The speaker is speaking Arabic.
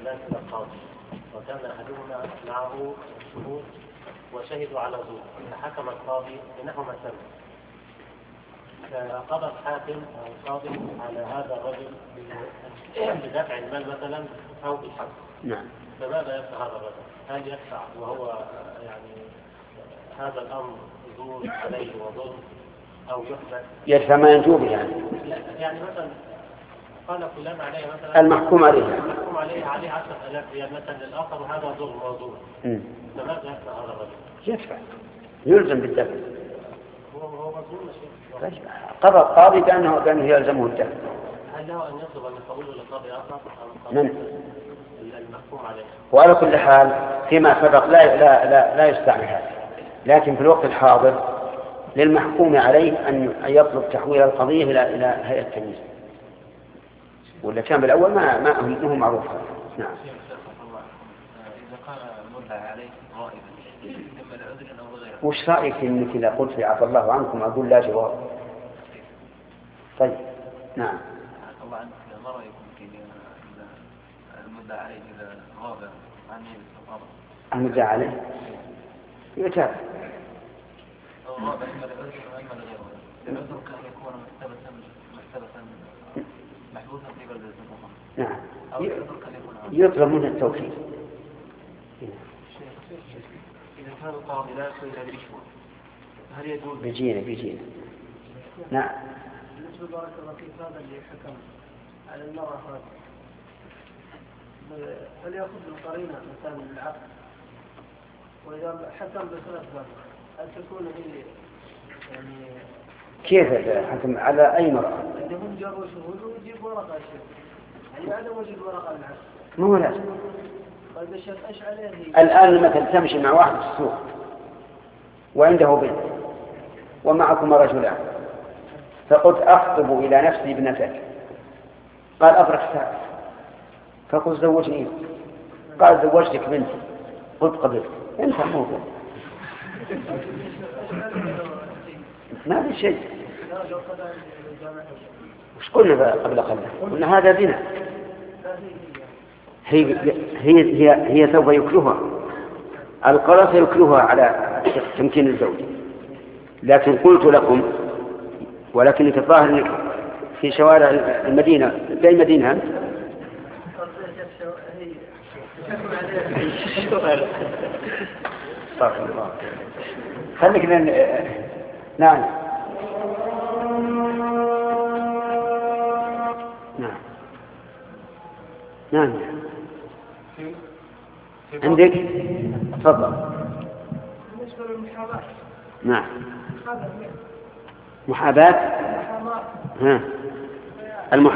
رجلان إلى القاضي وكان أحدهما معه شهود وشهدوا على زور، فحكم القاضي بنحو ما سمع، فقضى الحاكم أو القاضي على هذا الرجل بدفع المال مثلا أو بالحق. نعم. فماذا يدفع هذا الرجل؟ هل يدفع وهو يعني هذا الأمر زور عليه وظلم أو يحبس؟ يدفع ما ينجو به يعني. لا يعني مثلا قال فلان عليه مثلا المحكوم عليه عليه 10,000 ريال مثلا للآخر وهذا ظلم وظلم. فماذا يدفع هذا الرجل؟ يدفع، يلزم بالدفع. هو مظلوم شيء. قضى القاضي بأنه يلزمه الدفع. هل له أن يطلب أن يقوله لقاضي آخر؟ من؟ المحكوم عليه. وعلى كل حال فيما سبق لا يستعمل هذا، لكن في الوقت الحاضر للمحكوم عليه أن يطلب تحويل القضية إلى هيئة التمييز، ولا كان بالأول ما هو معروف هذا. نعم. إذا قال المدعى عليه غائبا إما لعذر أو غيره. وش رأيك إنك إذا قلت عفى الله عنكم أقول لا جواب؟ طيب. نعم. الله عنك ما رأيكم إذا المدعى عليه إذا غاب عن يد المدعى عليه يتابع. غاب إما لعذر وإما لغيره. العذر كان يكون محتبسا محبوسا في بلدة أخرى. نعم. يطلب منه التوكيد. إذا كان القاضي لا يقبل الرشوة هل يجوز؟ بيجينا. نعم. بالنسبة بارك الله فيك هذا اللي حكم على المرأة هذه، هل يأخذ القرينة مثلا العقد؟ وإذا حكم بثلاث ذلك هل تكون هي يعني كيف حكم على أي مرأة؟ هم جابوا شهود ويجيب ورقة الشيخ، يعني عدم وجود ورقة العقد. مو لازم. طيب الشيخ ايش عليه؟ الآن مثلا تمشي مع واحد في السوق وعنده بنت ومعكم رجلان، فقلت أخطب إلى نفسي ابنتك، قال أبرك ساعة، فقلت زوجني، قال زوجتك بنتي، قلت قبلت، انت موضوع ما في شيء. وش قلنا قبل قليل؟ قلنا هذا زنا. هي سوف يكلها القرص، يكلها على تمكين الزوج. لكن قلت لكم ولكن تظاهر في شوارع المدينة في مدينة أنت استغفر الله. خليك نعم. نعم. عندك تفضل. بالنسبة للمحاباة. نعم. محاباة. ها.